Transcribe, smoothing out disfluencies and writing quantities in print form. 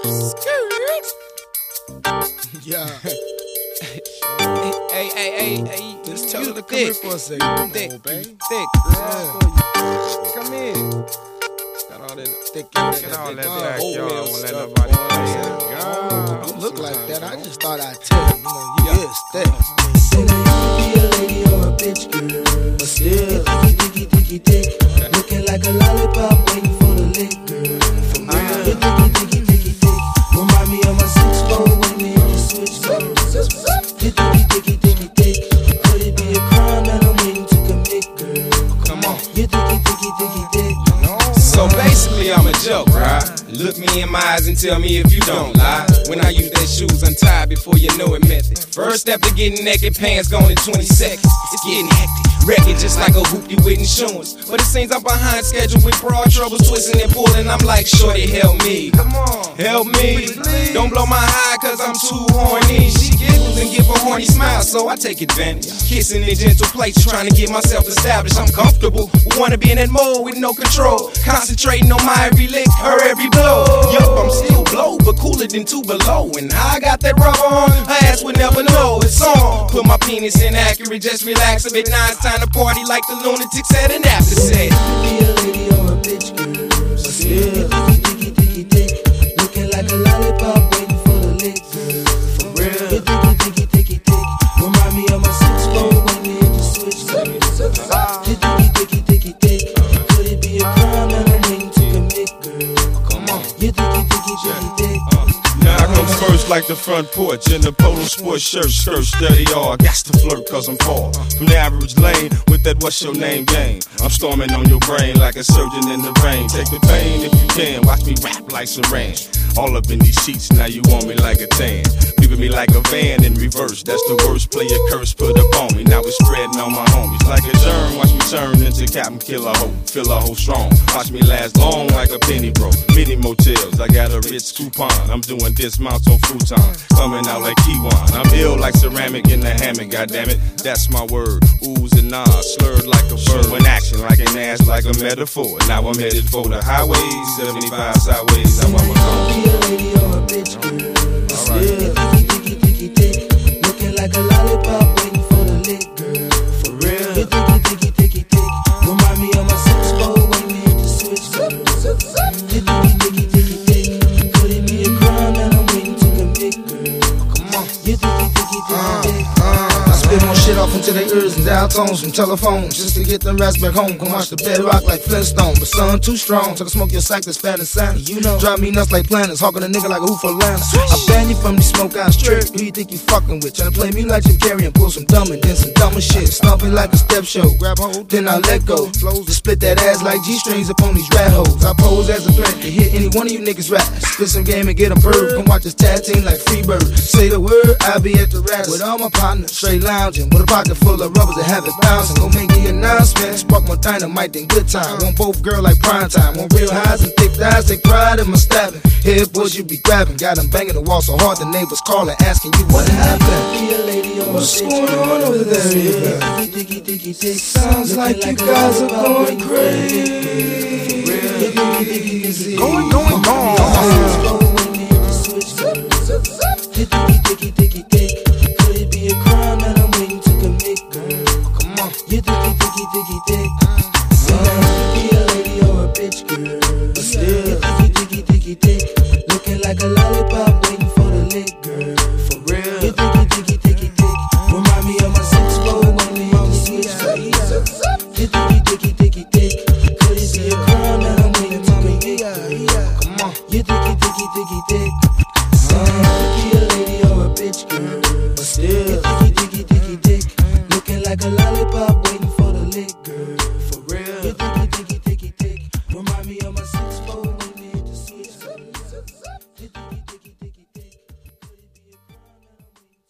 Yeah. Hey. Just tell her to come here for a second. Thick, babe. Thick. Yeah. Come in. Got all that thick. Get all that backyard. Won't let nobody play. Don't look like that. I just thought I'd tell you. You is thick. Say that you be a lady or a bitch, girl. But still, thick. Looking like a lollipop, waiting for the lick, girl. For real, you thick. Remind me of my 6'4" when we hit the switch, girl. You thick. Could it be a crime that I'm waiting to commit, girl? Come on. You thick. So basically I'm a joke, right? Look me in my eyes and tell me if you don't lie. When I use that shoes untied before you know it method. First step to getting naked, pants gone in 20 seconds. It's getting hectic, wreck it just like a hoopty with insurance. But it seems I'm behind schedule with broad troubles, twisting and pulling. I'm like, shorty, help me. Come on, help me. Don't blow my high cause I'm too horny. She giggles and give a horny smile, so I take advantage. Kissing in gentle place, trying to get myself established. I'm comfortable, wanna be in that mode with no control. Concentrating on my every lick, her every blow. Yup, I'm still blow, but cooler than two below. And I got that rubber on, her ass would never know it's on. Put my penis in accurate, just relax a bit. Now it's time to party like the lunatics at an after set. Be a lady or a bitch, girl. But still, thick. Looking like a lollipop, waiting for the lick, girl. For real, you thick. Remind me of my 6'4" when we hit the switch, girl. You thick. Could it be a crime that I'm waiting to commit, girl? Come on. You thick. Now I come first like the front porch in the polo sports shirt, skirt steady all. Got to flirt cause I'm far from the average lane with that what's your name game. I'm storming on your brain like a surgeon in the rain. Take the pain if you can, watch me rap like Saran. All up in these sheets, now you want me like a tan. Leaving me like a van in reverse, that's the worst. Play a curse, put up on me, now it's spreading on my homies. Like a germ, watch me turn into Captain Killer Ho. Feel a hoe strong, watch me last long like a penny bro. Many motels, I got a rich coupon. I'm doing dismounts on futon, coming out like Kiwan. I'm ill like ceramic in the hammock, goddammit, that's my word. Oohs and ahs, slurred like a bird. When action like an ass, like a metaphor. Now I'm headed for the highway, 75 sideways, how I'm going. Be a lady or a bitch, girl. But still, thick. Looking like a lollipop, waiting for the lick, girl. For real, you thick. Remind me of my 6'4" when we hit the switch, girl. You thick. Could it be a crime that I'm waiting to commit, girl? Come on. You thick. I spit more shit off into their ears and dial tones from telephones just to get them rats back home. Come watch the bedrock like Flintstone, but son too strong. So to smoke your sack that's fat and Santa. You know, drive me nuts like planets, hawking a nigga like a hoof for Atlanta. I ban you from these smoke out straight. Who you think you fucking with? Tryna play me like Jim Carrey and pull some dumb and then some dumber shit. Stomping like a step show, grab hold, then I let go. Flows to split that ass like G-strings up on these rat hoes. I pose as a threat to hit any one of you niggas rap. Spit some game and get them purred. Come watch this tag team like Freebird. Say the word, I'll be at the rats with all my partners, straight lounging with a pocket full of rubbers that have it bouncing. Gon' make the announcement, spark more dynamite than good time. Want both girl like prime time. Want real highs and thick thighs, take pride in my stabbing. Head boys you be grabbing, got them banging the wall so hard the neighbors calling, asking you what happened. Be a lady or a What's bitch, going on over there? Yeah. Thick. Sounds like you guys are going crazy. Going. Could it be a crime that I'm waiting to commit, girl? Come on. You thick. Be a lady or a bitch, girl. But still, thick. Looking like a